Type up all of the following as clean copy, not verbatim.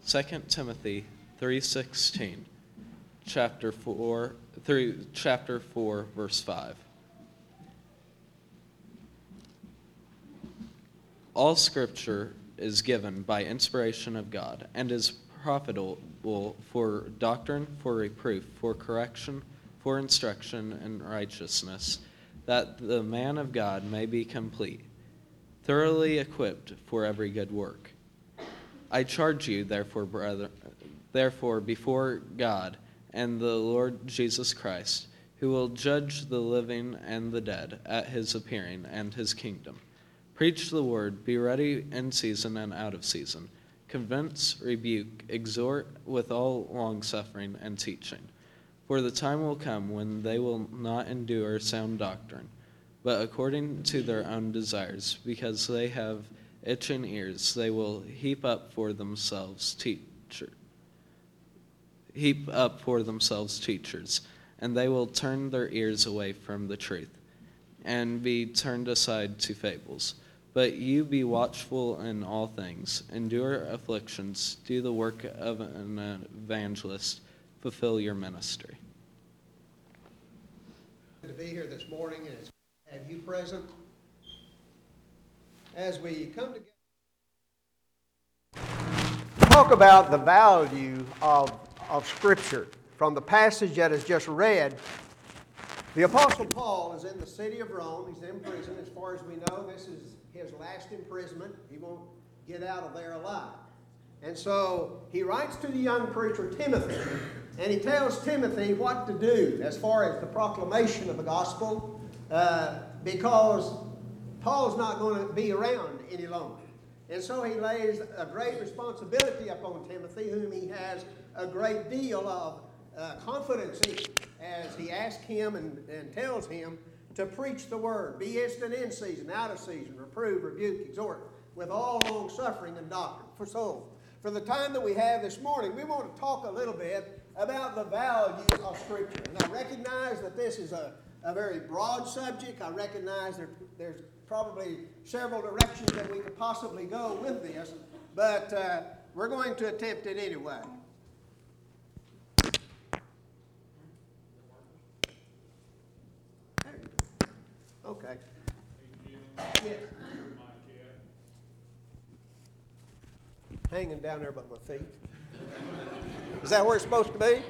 2 Timothy 3:16, chapter 4, verse 5. All Scripture is given by inspiration of God and is profitable for doctrine, for reproof, for correction, for instruction in righteousness, that the man of God may be complete, thoroughly equipped for every good work. I charge you, therefore, before God and the Lord Jesus Christ, who will judge the living and the dead at his appearing and his kingdom. Preach the word, be ready in season and out of season. Convince, rebuke, exhort with all longsuffering and teaching. For the time will come when they will not endure sound doctrine, but according to their own desires, because they have itching ears, they will heap up for themselves teachers, and they will turn their ears away from the truth, and be turned aside to fables. But you be watchful in all things, endure afflictions, do the work of an evangelist, fulfill your ministry. To be here this morning and have you present. As we come together, talk about the value of Scripture. From the passage that is just read, the Apostle Paul is in the city of Rome. He's in prison. As far as we know, this is his last imprisonment. He won't get out of there alive. And so he writes to the young preacher Timothy, and he tells Timothy what to do as far as the proclamation of the gospel, because Paul's not going to be around any longer. And so he lays a great responsibility upon Timothy, whom he has a great deal of confidence in, as he asks him and tells him to preach the word, be instant in season, out of season, reprove, rebuke, exhort, with all long suffering and doctrine. For the time that we have this morning, we want to talk a little bit about the value of Scripture. And I recognize that this is a very broad subject. I recognize there's probably several directions that we could possibly go with this, but we're going to attempt it anyway. Okay. Yes. Hanging down there by my feet. Is that where it's supposed to be?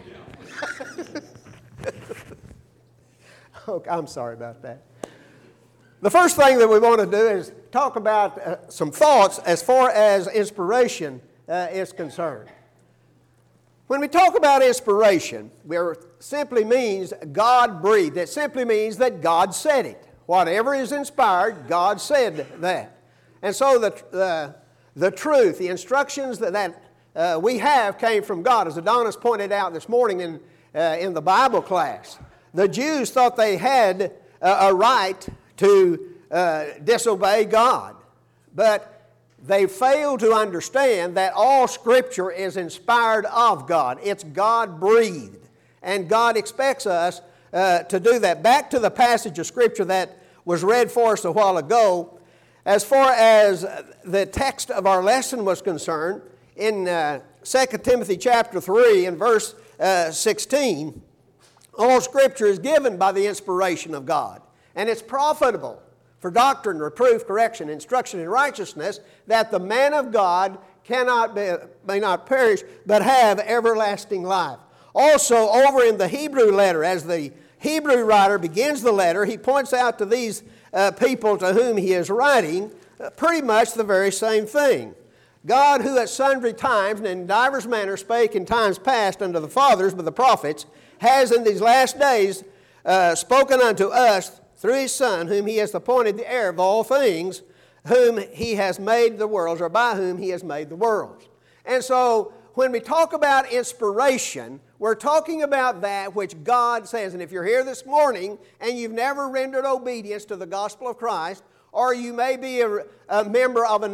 Okay, I'm sorry about that. The first thing that we want to do is talk about some thoughts as far as inspiration is concerned. When we talk about inspiration, it simply means God breathed. It simply means that God said it. Whatever is inspired, God said that. And so the truth, the instructions that we have came from God. As Adonis pointed out this morning in the Bible class, the Jews thought they had a right to disobey God. But they failed to understand that all Scripture is inspired of God. It's God-breathed. And God expects us to do that. Back to the passage of Scripture that was read for us a while ago, as far as the text of our lesson was concerned, in 2 Timothy chapter 3 and verse 16, all Scripture is given by the inspiration of God, and it's profitable for doctrine, reproof, correction, instruction in righteousness, that the man of God may not perish, but have everlasting life. Also, over in the Hebrew letter, as the Hebrew writer begins the letter, he points out to these people to whom he is writing pretty much the very same thing. God, who at sundry times and in divers manners spake in times past unto the fathers by the prophets, has in these last days spoken unto us through His Son, whom He has appointed the heir of all things, whom He has made the worlds, or by whom He has made the worlds. And so, when we talk about inspiration, we're talking about that which God says. And if you're here this morning and you've never rendered obedience to the gospel of Christ, or you may be a member of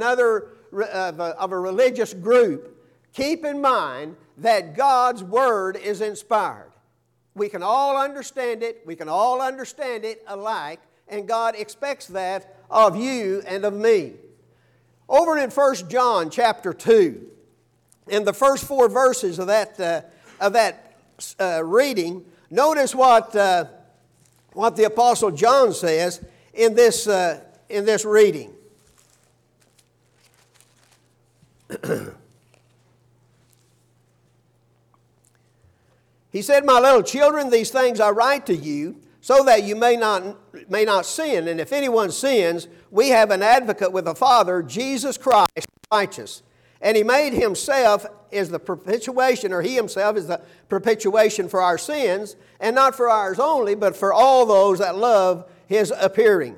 a religious group, keep in mind that God's Word is inspired. We can all understand it. We can all understand it alike. And God expects that of you and of me. Over in 1 John chapter 2, in the first 4 verses of that reading, notice what the Apostle John says in this reading. He said, "My little children, these things I write to you, so that you may not sin. And if anyone sins, we have an advocate with the Father, Jesus Christ, righteous. And He made Himself is the propitiation, or He Himself is the propitiation for our sins, and not for ours only, but for all those that love His appearing."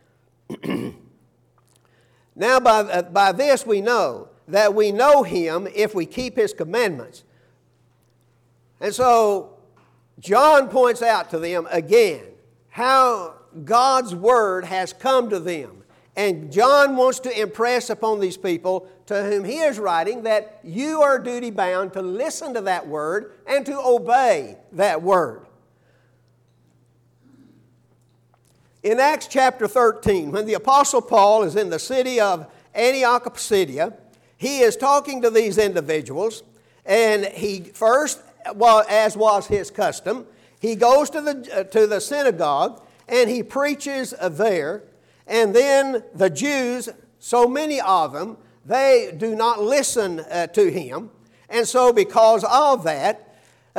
Now by this we know that we know Him if we keep His commandments. And so John points out to them again how God's Word has come to them. And John wants to impress upon these people to whom he is writing that you are duty bound to listen to that Word and to obey that Word. In Acts chapter 13, when the Apostle Paul is in the city of Antioch of Pisidia, he is talking to these individuals, and he first, well, as was his custom, he goes to the synagogue and he preaches there. And then the Jews, so many of them, they do not listen to him. And so because of that,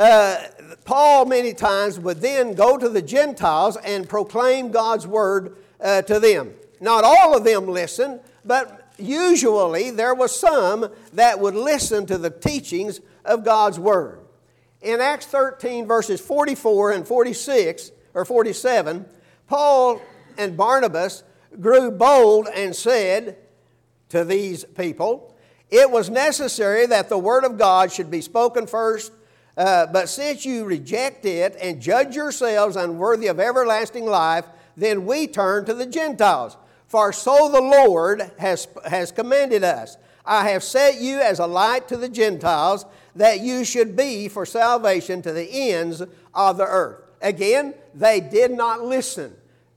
Paul many times would then go to the Gentiles and proclaim God's Word to them. Not all of them listened, but usually there was some that would listen to the teachings of God's Word. In Acts 13, verses 44 and 46, or 47, Paul and Barnabas grew bold and said to these people, "It was necessary that the Word of God should be spoken first, but since you reject it and judge yourselves unworthy of everlasting life, then we turn to the Gentiles. For so the Lord has commanded us. I have set you as a light to the Gentiles, that you should be for salvation to the ends of the earth." Again, they did not listen.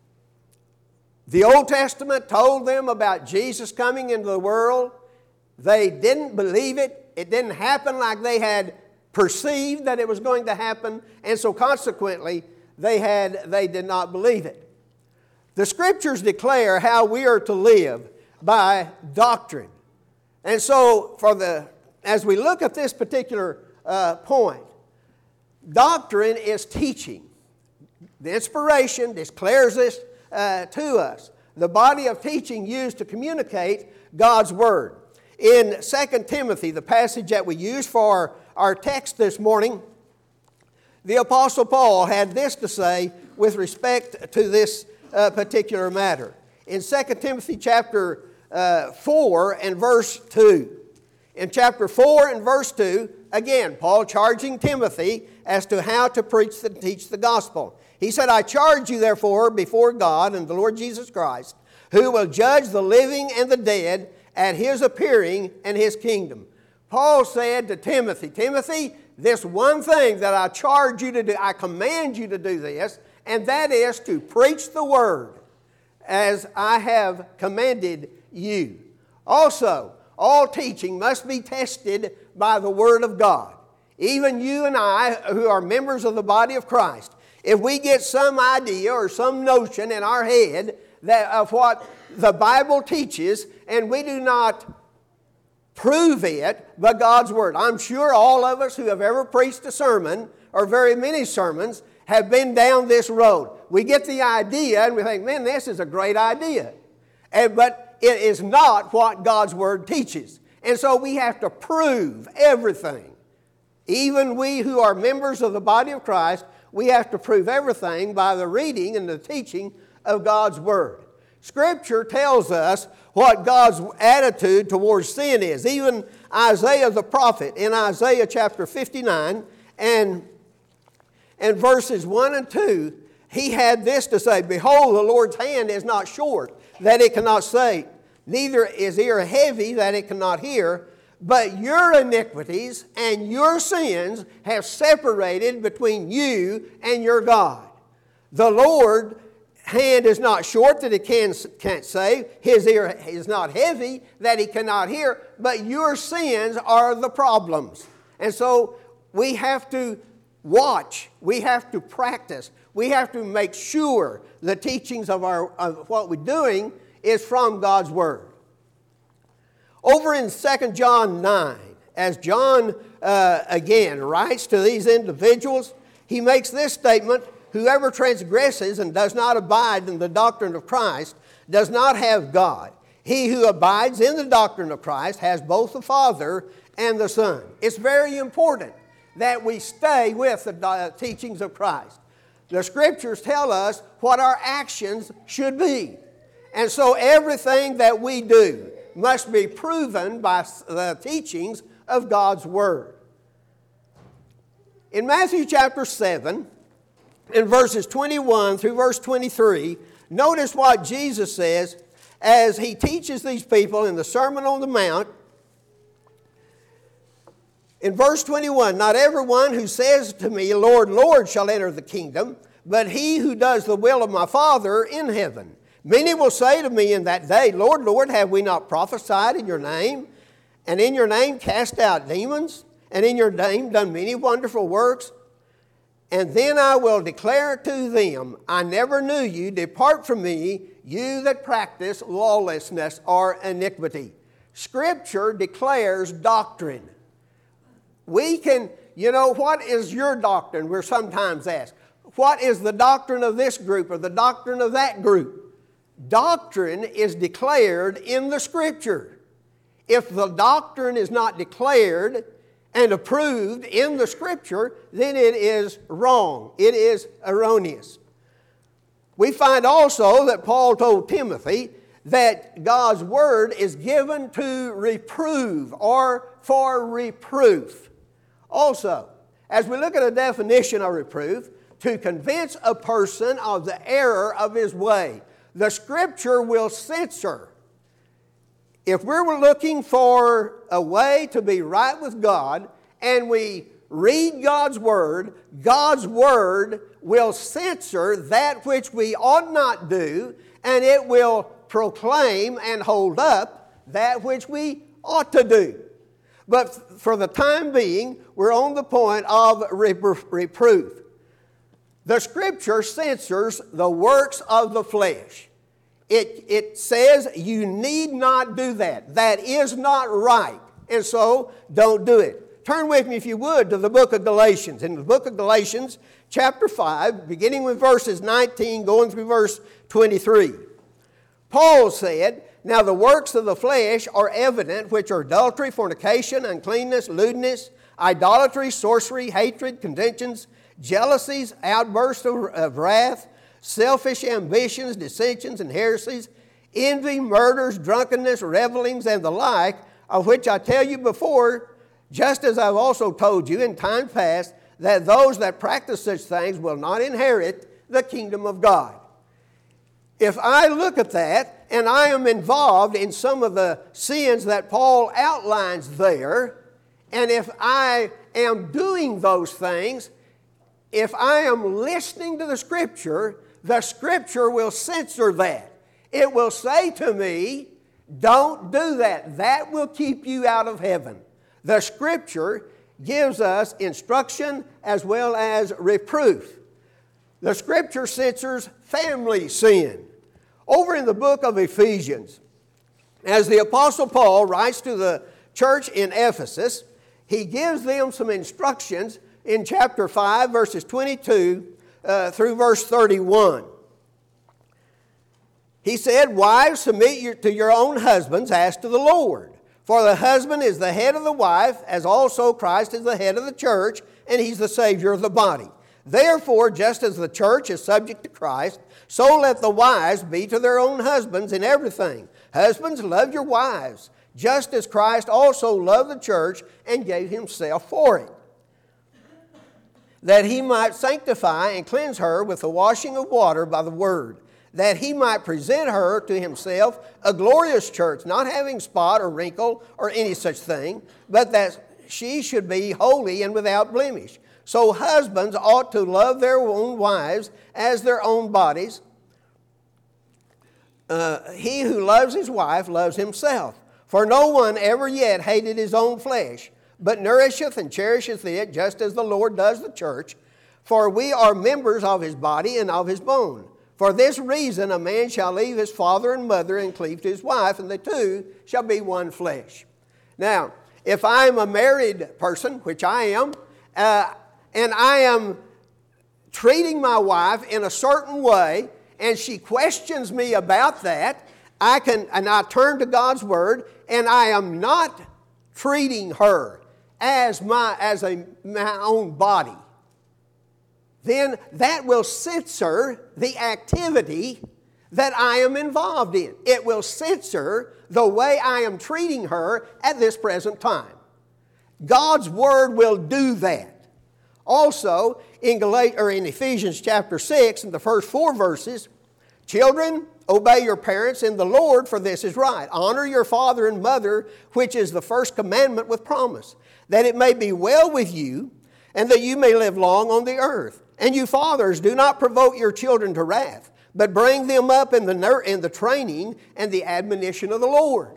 The Old Testament told them about Jesus coming into the world. They didn't believe it. It didn't happen like they had perceived that it was going to happen, and so consequently, they did not believe it. The Scriptures declare how we are to live by doctrine. And so, as we look at this particular point, doctrine is teaching. The inspiration declares this to us. The body of teaching used to communicate God's Word. In 2 Timothy, the passage that we use for our text this morning, the Apostle Paul had this to say with respect to this particular matter. In 2 Timothy chapter 4 and verse 2. In chapter 4 and verse 2, again, Paul charging Timothy as to how to preach and teach the gospel. He said, "I charge you therefore before God and the Lord Jesus Christ, who will judge the living and the dead at His appearing and His kingdom." Paul said to Timothy, "Timothy, this one thing that I charge you to do, I command you to do this, and that is to preach the Word as I have commanded you. Also, all teaching must be tested by the Word of God." Even you and I, who are members of the body of Christ, if we get some idea or some notion in our head of what the Bible teaches, and we do not prove it by God's Word. I'm sure all of us who have ever preached a sermon, or very many sermons, have been down this road. We get the idea and we think, man, this is a great idea. But it is not what God's Word teaches. And so we have to prove everything. Even we who are members of the body of Christ, we have to prove everything by the reading and the teaching of God's Word. Scripture tells us what God's attitude towards sin is. Even Isaiah the prophet, in Isaiah chapter 59 and verses 1 and 2, he had this to say, "Behold, the Lord's hand is not short, that it cannot save, neither is ear heavy, that it cannot hear. But your iniquities and your sins have separated between you and your God. The Lord hand is not short that it can't save. His ear is not heavy that he cannot hear. But your sins are the problems. And so we have to watch. We have to practice. We have to make sure the teachings of what we're doing is from God's Word. Over in 2 John 9, as John again writes to these individuals, he makes this statement: whoever transgresses and does not abide in the doctrine of Christ does not have God. He who abides in the doctrine of Christ has both the Father and the Son. It's very important that we stay with the teachings of Christ. The Scriptures tell us what our actions should be. And so everything that we do must be proven by the teachings of God's Word. In Matthew chapter 7, in verses 21 through verse 23, notice what Jesus says as he teaches these people in the Sermon on the Mount. In verse 21, not everyone who says to me, Lord, Lord, shall enter the kingdom, but he who does the will of my Father in heaven. Many will say to me in that day, Lord, Lord, have we not prophesied in your name, and in your name cast out demons, and in your name done many wonderful works? And then I will declare to them, I never knew you. Depart from me, you that practice lawlessness or iniquity. Scripture declares doctrine. We can, what is your doctrine? We're sometimes asked. What is the doctrine of this group or the doctrine of that group? Doctrine is declared in the Scripture. If the doctrine is not declared and approved in the Scripture, then it is wrong. It is erroneous. We find also that Paul told Timothy that God's Word is given to reprove or for reproof. Also, as we look at a definition of reproof, to convince a person of the error of his way. The Scripture will censor. If we're looking for a way to be right with God and we read God's Word will censor that which we ought not do, and it will proclaim and hold up that which we ought to do. But for the time being, we're on the point of reproof. The Scripture censors the works of the flesh. It says you need not do that. That is not right. And so, don't do it. Turn with me, if you would, to the book of Galatians. In the book of Galatians, chapter 5, beginning with verses 19, going through verse 23. Paul said, now the works of the flesh are evident, which are adultery, fornication, uncleanness, lewdness, idolatry, sorcery, hatred, contentions, jealousies, outbursts of wrath, selfish ambitions, dissensions, and heresies, envy, murders, drunkenness, revelings, and the like, of which I tell you before, just as I've also told you in time past, that those that practice such things will not inherit the kingdom of God. If I look at that, and I am involved in some of the sins that Paul outlines there, and if I am doing those things, if I am listening to the Scripture will censor that. It will say to me, don't do that. That will keep you out of heaven. The Scripture gives us instruction as well as reproof. The Scripture censors family sin. Over in the book of Ephesians, as the Apostle Paul writes to the church in Ephesus, he gives them some instructions in chapter 5, verses 22 through verse 31. He said, wives, submit to your own husbands as to the Lord. For the husband is the head of the wife, as also Christ is the head of the church, and he's the Savior of the body. Therefore, just as the church is subject to Christ, so let the wives be to their own husbands in everything. Husbands, love your wives, just as Christ also loved the church and gave himself for it, that he might sanctify and cleanse her with the washing of water by the word, that he might present her to himself a glorious church, not having spot or wrinkle or any such thing, but that she should be holy and without blemish. So husbands ought to love their own wives as their own bodies. he who loves his wife loves himself. For no one ever yet hated his own flesh, but nourisheth and cherisheth it, just as the Lord does the church. For we are members of his body and of his bone. For this reason a man shall leave his father and mother and cleave to his wife, and the two shall be one flesh. Now, if I am a married person, which I am, and I am treating my wife in a certain way, and she questions me about that, I turn to God's Word, and I am not treating her as my own body, then that will censor the activity that I am involved in. It will censor the way I am treating her at this present time. God's Word will do that. Also, in Ephesians chapter 6, in the first 4 verses, children, obey your parents in the Lord, for this is right. Honor your father and mother, which is the first commandment with promise, that it may be well with you, and that you may live long on the earth. And you fathers, do not provoke your children to wrath, but bring them up in the training and the admonition of the Lord.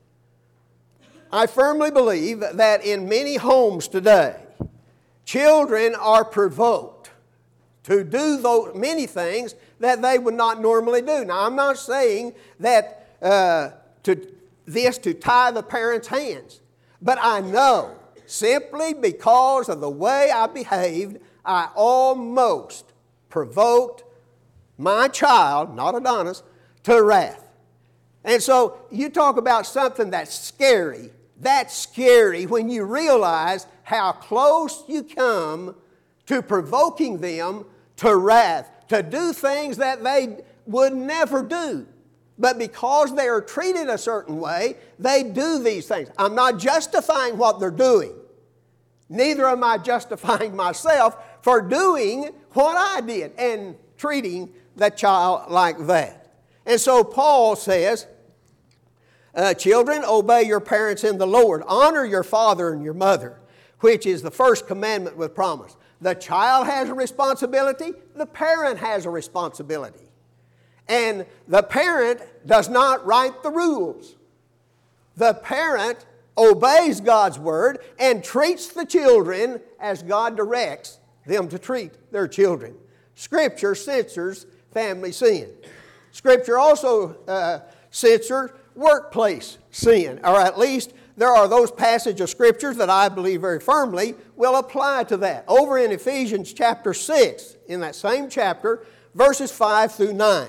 I firmly believe that in many homes today, children are provoked to do many things that they would not normally do. Now, I'm not saying that to tie the parents' hands, but I know simply because of the way I behaved, I almost provoked my child, not Adonis, to wrath. And so you talk about something that's scary. That's scary when you realize how close you come to provoking them to wrath, to do things that they would never do. But because they are treated a certain way, they do these things. I'm not justifying what they're doing. Neither am I justifying myself for doing what I did and treating that child like that. And so Paul says, children, obey your parents in the Lord. Honor your father and your mother, which is the first commandment with promise. The child has a responsibility. The parent has a responsibility. And the parent does not write the rules. The parent obeys God's Word and treats the children as God directs them to treat their children. Scripture censors family sin. Scripture also censors workplace sin, or at least there are those passages of Scriptures that I believe very firmly will apply to that. Over in Ephesians chapter 6, in that same chapter, verses 5 through 9.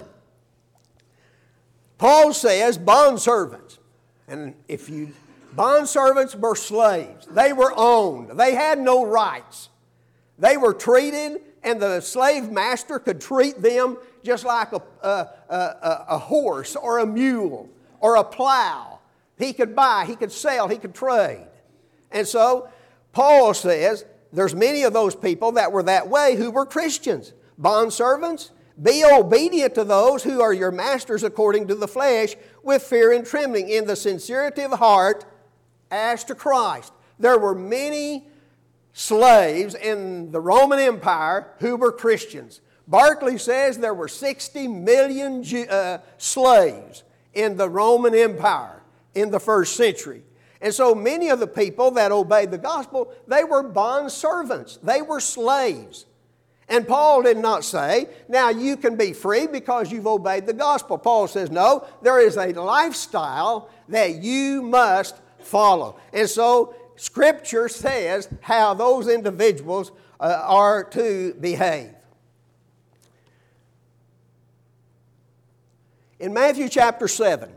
Paul says, bondservants, and bondservants were slaves. They were owned. They had no rights. They were treated, and the slave master could treat them just like a horse or a mule or a plow. He could buy, he could sell, he could trade. And so Paul says there's many of those people that were that way who were Christians. Bondservants, be obedient to those who are your masters according to the flesh, with fear and trembling, in the sincerity of heart as to Christ. There were many slaves in the Roman Empire who were Christians. Barclay says there were 60 million slaves in the Roman Empire in the first century. And so many of the people that obeyed the gospel, they were bond servants. They were slaves. And Paul did not say, now you can be free because you've obeyed the gospel. Paul says, no, there is a lifestyle that you must follow. And so Scripture says how those individuals are to behave. In Matthew chapter 7,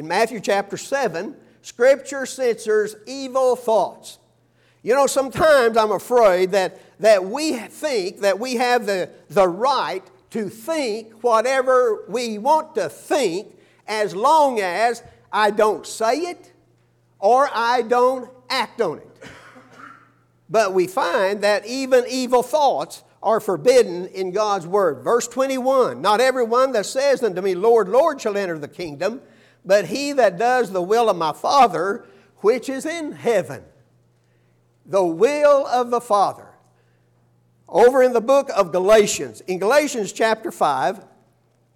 Scripture censors evil thoughts. You know, sometimes I'm afraid that we think that we have the right to think whatever we want to think as long as I don't say it or I don't act on it. But we find that even evil thoughts are forbidden in God's Word. Verse 21, not everyone that says unto me, Lord, Lord, shall enter the kingdom, but he that does the will of my Father, which is in heaven. The will of the Father. Over in the book of Galatians, in Galatians chapter 5,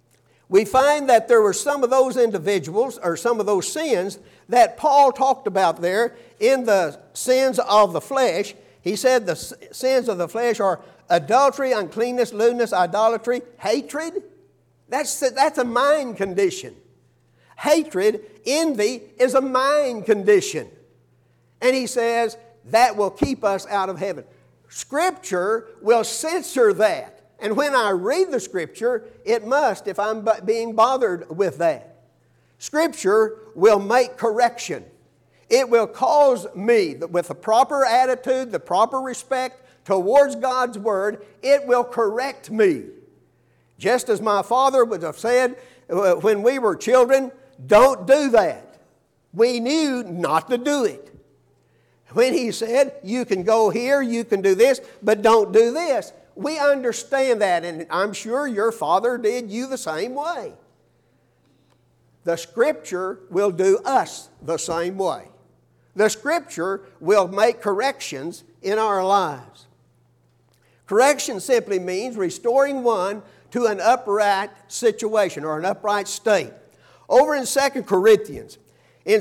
we find that there were some of those individuals or some of those sins that Paul talked about there in the sins of the flesh. He said the sins of the flesh are adultery, uncleanness, lewdness, idolatry, hatred. That's a mind condition. Hatred, envy is a mind condition. And he says that will keep us out of heaven. Scripture will censor that. And when I read the Scripture, it must, if I'm being bothered with that. Scripture will make correction. It will cause me, with the proper attitude, the proper respect towards God's Word, it will correct me. Just as my father would have said when we were children, don't do that. We knew not to do it. When he said, you can go here, you can do this, but don't do this. We understand that, and I'm sure your father did you the same way. The Scripture will do us the same way. The Scripture will make corrections in our lives. Correction simply means restoring one to an upright situation or an upright state. Over in 2 Corinthians, in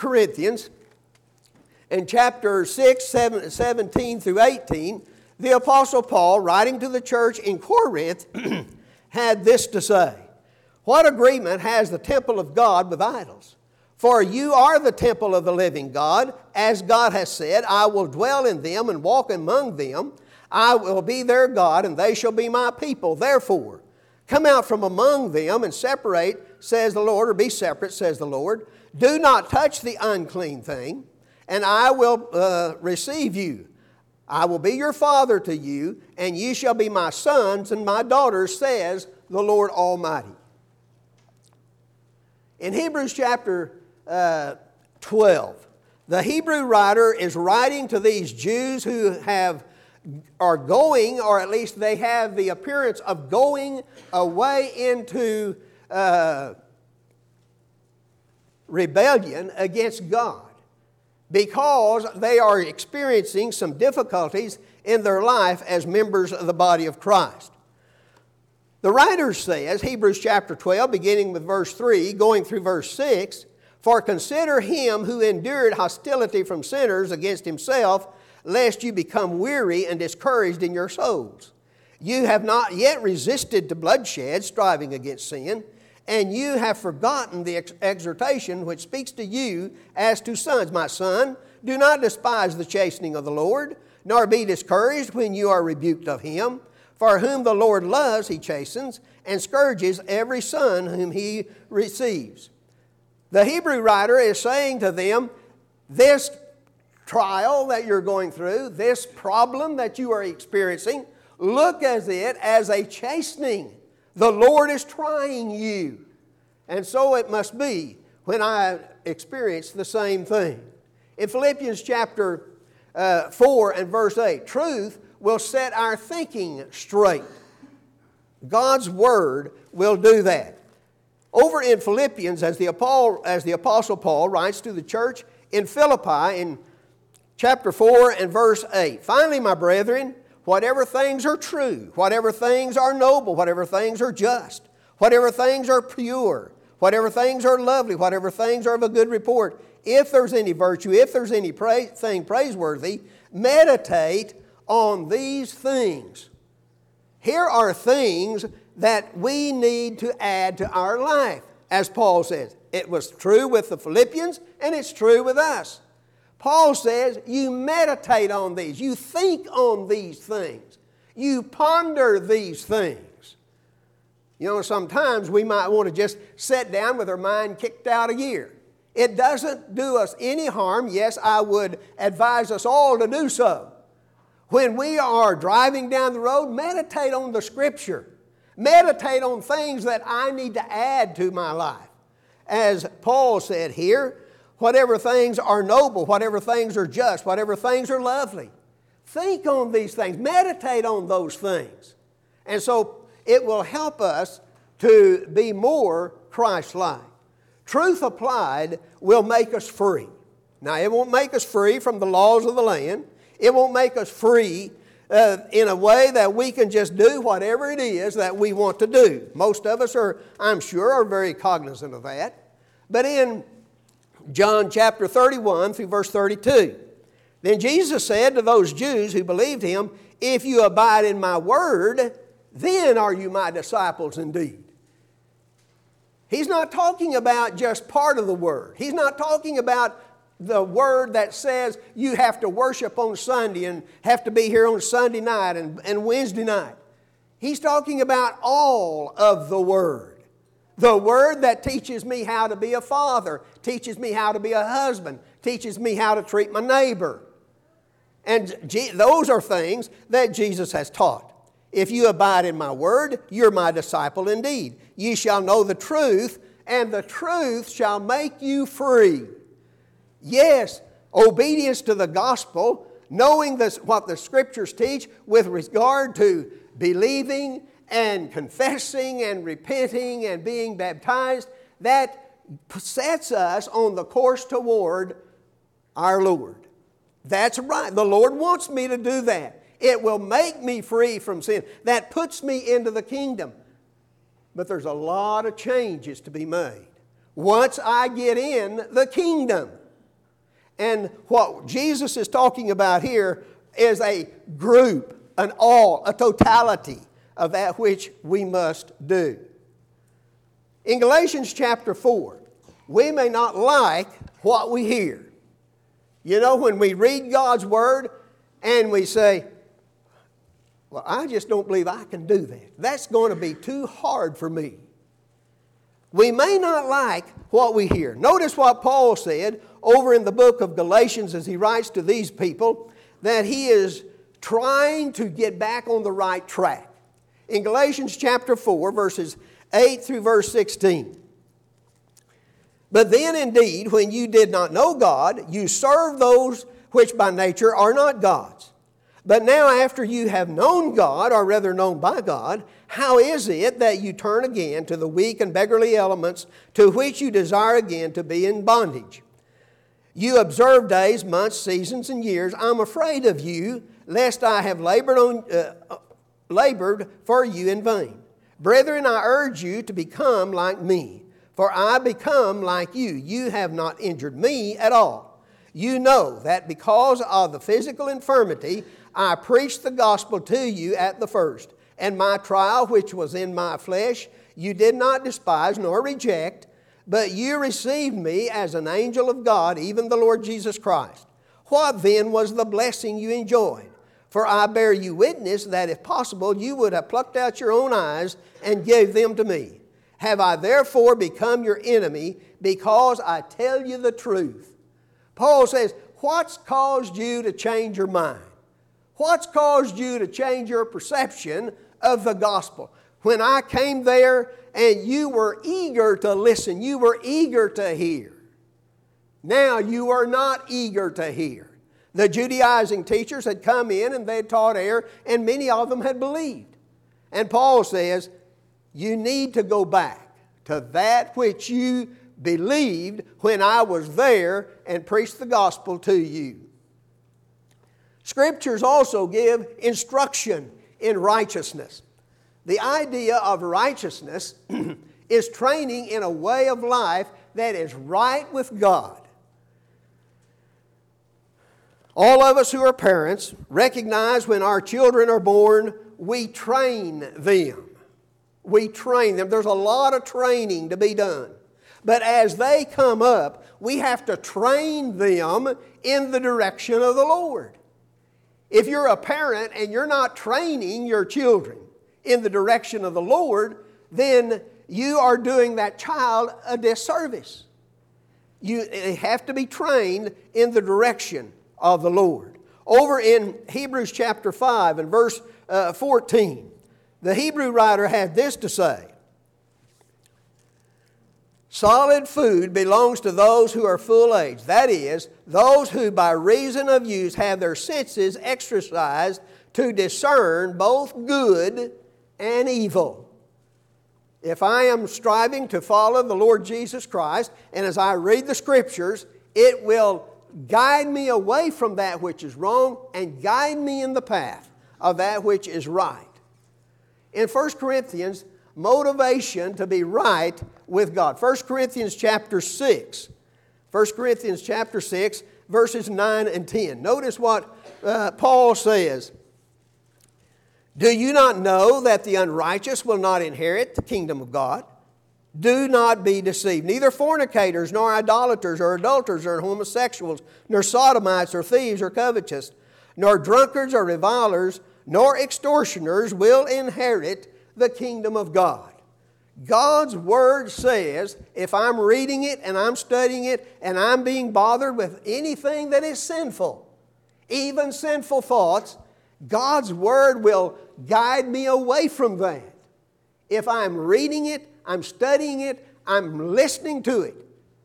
chapter 6, 17 through 18, the Apostle Paul, writing to the church in Corinth, had this to say, "What agreement has the temple of God with idols? For you are the temple of the living God, as God has said, I will dwell in them and walk among them. I will be their God, and they shall be my people. Therefore, come out from among them and separate, says the Lord," or be separate, says the Lord. "Do not touch the unclean thing, and I will receive you. I will be your father to you, and you shall be my sons and my daughters, says the Lord Almighty." In Hebrews chapter 12, the Hebrew writer is writing to these Jews who are going, or at least they have the appearance of going away into rebellion against God, because they are experiencing some difficulties in their life as members of the body of Christ. The writer says, Hebrews chapter 12, beginning with verse 3, going through verse 6, "For consider him who endured hostility from sinners against himself, lest you become weary and discouraged in your souls. You have not yet resisted to bloodshed, striving against sin, and you have forgotten the exhortation which speaks to you as to sons. My son, do not despise the chastening of the Lord, nor be discouraged when you are rebuked of him. For whom the Lord loves, he chastens, and scourges every son whom he receives." The Hebrew writer is saying to them, this trial that you're going through, this problem that you are experiencing, look at it as a chastening. The Lord is trying you. And so it must be when I experience the same thing. In Philippians chapter 4 and verse 8, truth will set our thinking straight. God's Word will do that. Over in Philippians, as the Apostle Paul writes to the church in Philippi in chapter 4 and verse 8, "Finally, my brethren, whatever things are true, whatever things are noble, whatever things are just, whatever things are pure, whatever things are lovely, whatever things are of a good report, if there's any virtue, if there's any thing praiseworthy, meditate on these things." Here are things that we need to add to our life, as Paul says. It was true with the Philippians, and it's true with us. Paul says, you meditate on these. You think on these things. You ponder these things. You know, sometimes we might want to just sit down with our mind kicked out a gear. It doesn't do us any harm. Yes, I would advise us all to do so. When we are driving down the road, meditate on the Scripture. Meditate on things that I need to add to my life. As Paul said here, whatever things are noble, whatever things are just, whatever things are lovely. Think on these things. Meditate on those things. And so it will help us to be more Christ-like. Truth applied will make us free. Now, it won't make us free from the laws of the land. It won't make us free in a way that we can just do whatever it is that we want to do. Most of us are, I'm sure, are very cognizant of that. But in John chapter 31 through verse 32, then Jesus said to those Jews who believed him, "If you abide in my word, then are you my disciples indeed." He's not talking about just part of the word. He's not talking about the word that says you have to worship on Sunday and have to be here on Sunday night and Wednesday night. He's talking about all of the word. The word that teaches me how to be a father, teaches me how to be a husband, teaches me how to treat my neighbor. And those are things that Jesus has taught. If you abide in my word, you're my disciple indeed. Ye shall know the truth, and the truth shall make you free. Yes, obedience to the gospel, knowing what the Scriptures teach with regard to believing and confessing and repenting and being baptized, that sets us on the course toward our Lord. That's right. The Lord wants me to do that. It will make me free from sin. That puts me into the kingdom. But there's a lot of changes to be made once I get in the kingdom. And what Jesus is talking about here is a group, an all, a totality of that which we must do. In Galatians chapter 4, we may not like what we hear. You know, when we read God's Word and we say, "Well, I just don't believe I can do that. That's going to be too hard for me." We may not like what we hear. Notice what Paul said over in the book of Galatians as he writes to these people, that he is trying to get back on the right track. In Galatians chapter 4, verses 8 through verse 16. "But then indeed, when you did not know God, you served those which by nature are not gods. But now after you have known God, or rather known by God, how is it that you turn again to the weak and beggarly elements to which you desire again to be in bondage? You observe days, months, seasons, and years. I'm afraid of you, lest I have labored for you in vain. Brethren, I urge you to become like me, for I become like you. You have not injured me at all. You know that because of the physical infirmity, I preached the gospel to you at the first, and my trial which was in my flesh you did not despise nor reject, but you received me as an angel of God, even the Lord Jesus Christ. What then was the blessing you enjoyed? For I bear you witness that if possible you would have plucked out your own eyes and gave them to me. Have I therefore become your enemy because I tell you the truth?" Paul says, what's caused you to change your mind? What's caused you to change your perception of the gospel? When I came there and you were eager to listen, you were eager to hear. Now you are not eager to hear. The Judaizing teachers had come in and they had taught error, and many of them had believed. And Paul says, you need to go back to that which you believed when I was there and preached the gospel to you. Scriptures also give instruction in righteousness. The idea of righteousness is training in a way of life that is right with God. All of us who are parents recognize when our children are born, we train them. We train them. There's a lot of training to be done. But as they come up, we have to train them in the direction of the Lord. If you're a parent and you're not training your children in the direction of the Lord, then you are doing that child a disservice. They have to be trained in the direction of the Lord. Over in Hebrews chapter 5 and verse 14, the Hebrew writer had this to say: solid food belongs to those who are full age. That is, those who by reason of use have their senses exercised to discern both good and evil. If I am striving to follow the Lord Jesus Christ, and as I read the Scriptures, it will guide me away from that which is wrong and guide me in the path of that which is right. In 1 Corinthians, motivation to be right with God. 1 Corinthians chapter 6. 1 Corinthians chapter 6, verses 9 and 10. Notice what Paul says. Do you not know that the unrighteous will not inherit the kingdom of God? Do not be deceived. Neither fornicators, nor idolaters, or adulterers, or homosexuals, nor sodomites, or thieves, or covetous, nor drunkards, or revilers, nor extortioners will inherit the kingdom of God. God's Word says, if I'm reading it and I'm studying it and I'm being bothered with anything that is sinful, even sinful thoughts, God's Word will guide me away from that. If I'm reading it, I'm studying it, I'm listening to it.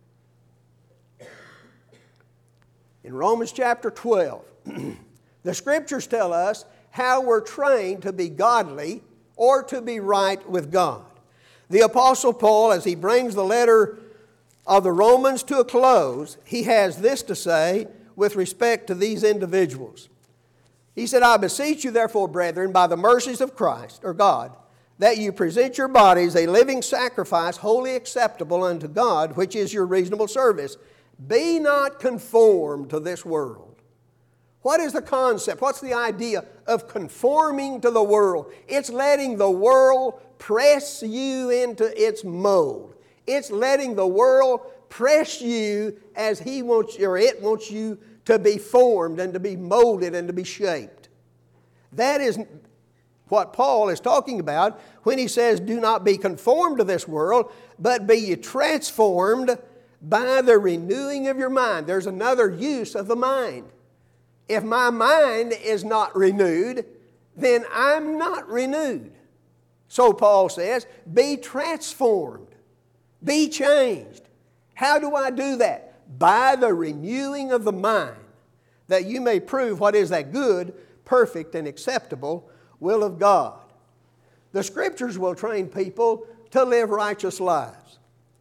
In Romans chapter 12, the Scriptures tell us how we're trained to be godly or to be right with God. The Apostle Paul, as he brings the letter of the Romans to a close, he has this to say with respect to these individuals. He said, I beseech you therefore, brethren, by the mercies of Christ, or God, that you present your bodies a living sacrifice, wholly acceptable unto God, which is your reasonable service. Be not conformed to this world. What is the concept? What's the idea of conforming to the world? It's letting the world press you into its mold. It's letting the world press you as he wants you, or it wants you to be formed and to be molded and to be shaped. That is what Paul is talking about when he says, do not be conformed to this world, but be ye transformed by the renewing of your mind. There's another use of the mind. If my mind is not renewed, then I'm not renewed. So Paul says, be transformed, be changed. How do I do that? By the renewing of the mind, that you may prove what is that good, perfect, and acceptable will of God. The Scriptures will train people to live righteous lives.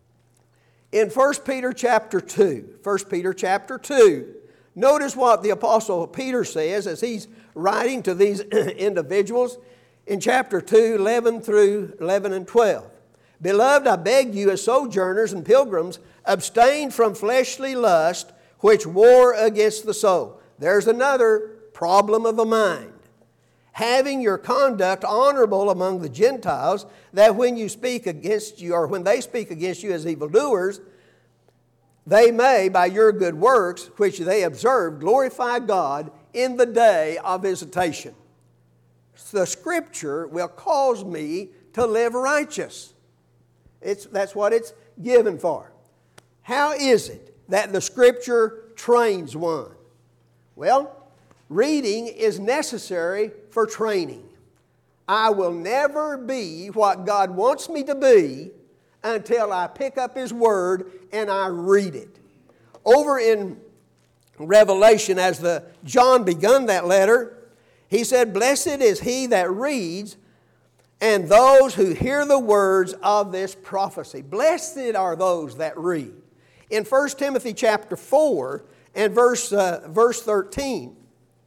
In 1 Peter chapter 2, 1 Peter chapter 2, notice what the Apostle Peter says as he's writing to these individuals in chapter 2, 11 through 11 and 12. Beloved, I beg you as sojourners and pilgrims, abstain from fleshly lust which war against the soul. There's another problem of the mind. Having your conduct honorable among the Gentiles, that when you speak against you, or when they speak against you as evildoers, they may, by your good works, which they observe, glorify God in the day of visitation. The Scripture will cause me to live righteous. That's what it's given for. How is it that the Scripture trains one? Well, reading is necessary for training. I will never be what God wants me to be until I pick up His Word and I read it. Over in Revelation, as John begun that letter, he said, blessed is he that reads and those who hear the words of this prophecy. Blessed are those that read. In 1 Timothy chapter 4 and verse 13,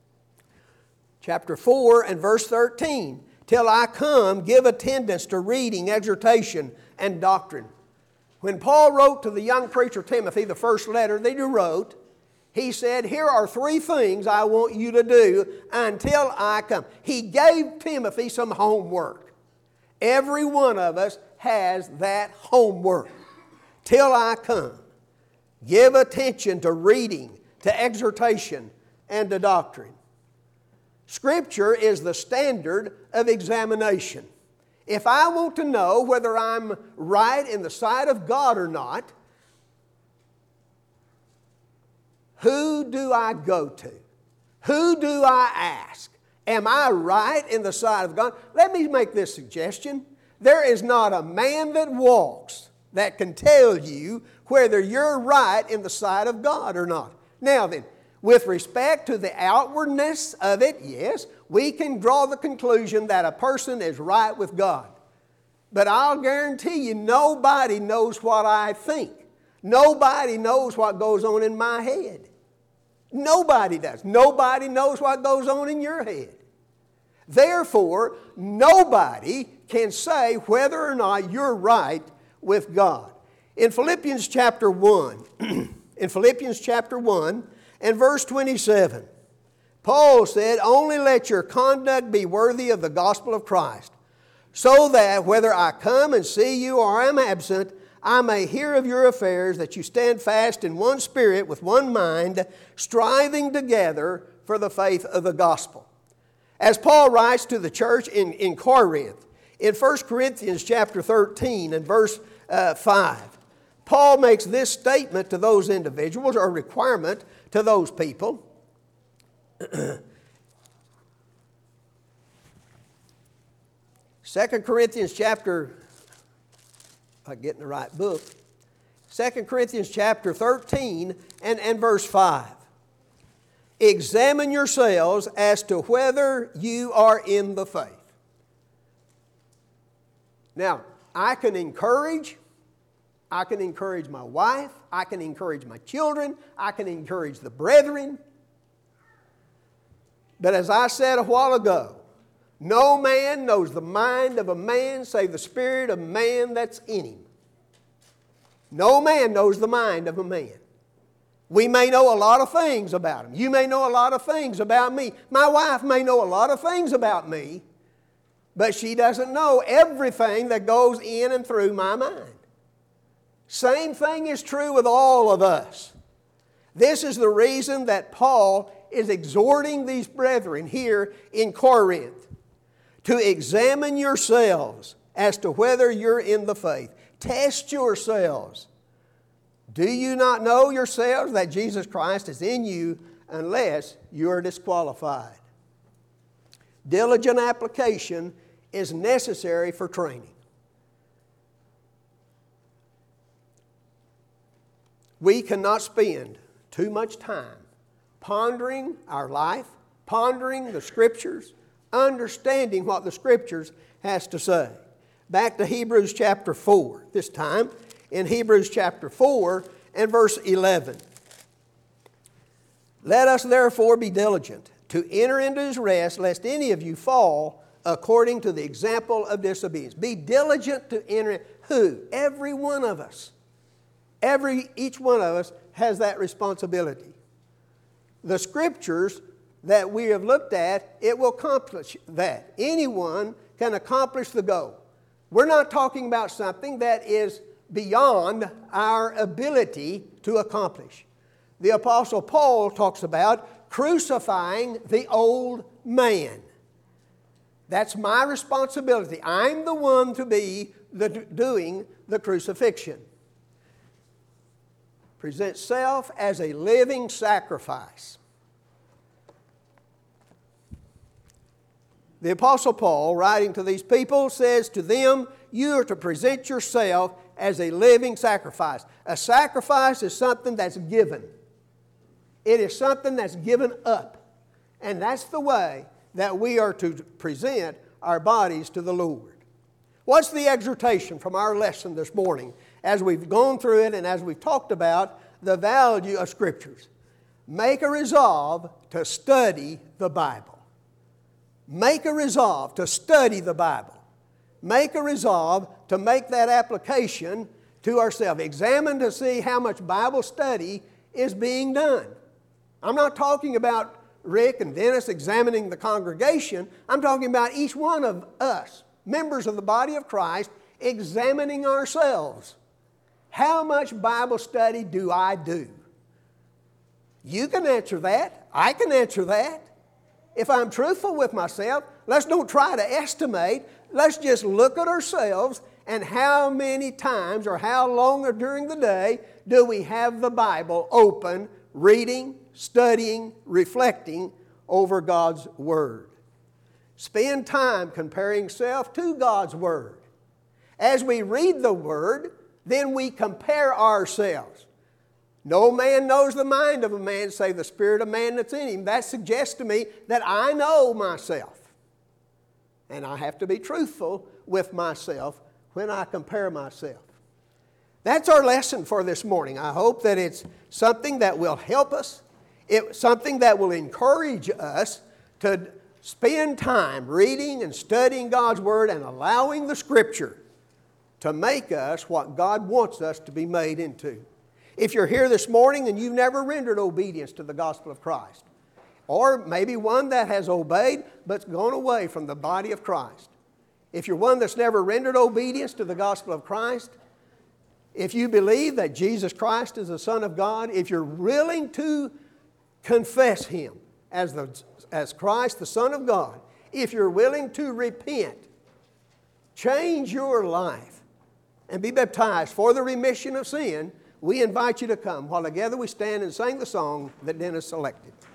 chapter 4 and verse 13, till I come, give attendance to reading, exhortation, and doctrine. When Paul wrote to the young preacher Timothy, the first letter that he wrote, he said, here are 3 things I want you to do until I come. He gave Timothy some homework. Every one of us has that homework. Till I come, give attention to reading, to exhortation, and to doctrine. Scripture is the standard of examination. If I want to know whether I'm right in the sight of God or not, who do I go to? Who do I ask? Am I right in the sight of God? Let me make this suggestion. There is not a man that walks that can tell you whether you're right in the sight of God or not. Now then, with respect to the outwardness of it, yes, we can draw the conclusion that a person is right with God. But I'll guarantee you nobody knows what I think. Nobody knows what goes on in my head. Nobody does. Nobody knows what goes on in your head. Therefore, nobody can say whether or not you're right with God. In Philippians chapter 1, in Philippians chapter 1 and verse 27, Paul said, "Only let your conduct be worthy of the gospel of Christ, so that whether I come and see you or am absent, I may hear of your affairs, that you stand fast in one spirit with one mind, striving together for the faith of the gospel." As Paul writes to the church in Corinth, in 1 Corinthians chapter 13 and verse 5, Paul makes this statement to those individuals, or requirement to those people. 2 Corinthians chapter, if I get in the right book, 2 Corinthians chapter 13 and verse 5. "Examine yourselves as to whether you are in the faith." Now, I can encourage my wife, I can encourage my children, I can encourage the brethren. But as I said a while ago, no man knows the mind of a man save the spirit of man that's in him. No man knows the mind of a man. We may know a lot of things about him. You may know a lot of things about me. My wife may know a lot of things about me, but she doesn't know everything that goes in and through my mind. Same thing is true with all of us. This is the reason that Paul is exhorting these brethren here in Corinth to examine yourselves as to whether you're in the faith. Test yourselves. Do you not know yourselves that Jesus Christ is in you unless you are disqualified? Diligent application is necessary for training. We cannot spend too much time pondering our life, pondering the Scriptures, understanding what the Scriptures has to say. Back to Hebrews chapter 4, this time in Hebrews chapter 4 and verse 11. "Let us therefore be diligent to enter into His rest, lest any of you fall according to the example of disobedience." Be diligent to enter it. Who? Every one of us. Each one of us has that responsibility. The Scriptures that we have looked at, it will accomplish that. Anyone can accomplish the goal. We're not talking about something that is beyond our ability to accomplish. The Apostle Paul talks about crucifying the old man. That's my responsibility. I'm the one to be doing the crucifixion. Present self as a living sacrifice. The Apostle Paul, writing to these people, says to them, you are to present yourself as a living sacrifice. A sacrifice is something that's given. It is something that's given up. And that's the way that we are to present our bodies to the Lord. What's the exhortation from our lesson this morning as we've gone through it and as we've talked about the value of Scriptures? Make a resolve to study the Bible. Make a resolve to study the Bible. Make a resolve to make that application to ourselves. Examine to see how much Bible study is being done. I'm not talking about Rick and Dennis examining the congregation. I'm talking about each one of us, members of the body of Christ, examining ourselves. How much Bible study do I do? You can answer that. I can answer that. If I'm truthful with myself, let's don't try to estimate. Let's just look at ourselves and how many times or how long during the day do we have the Bible open, reading, studying, reflecting over God's Word. Spend time comparing self to God's Word. As we read the Word, then we compare ourselves. No man knows the mind of a man save the spirit of man that's in him. That suggests to me that I know myself. And I have to be truthful with myself when I compare myself. That's our lesson for this morning. I hope that it's something that will help us. It's something that will encourage us to spend time reading and studying God's Word and allowing the Scripture to make us what God wants us to be made into. If you're here this morning and you've never rendered obedience to the gospel of Christ, or maybe one that has obeyed but's gone away from the body of Christ. If you're one that's never rendered obedience to the gospel of Christ, if you believe that Jesus Christ is the Son of God, if you're willing to confess Him as Christ, the Son of God, if you're willing to repent, change your life, and be baptized for the remission of sin, we invite you to come while together we stand and sing the song that Dennis selected.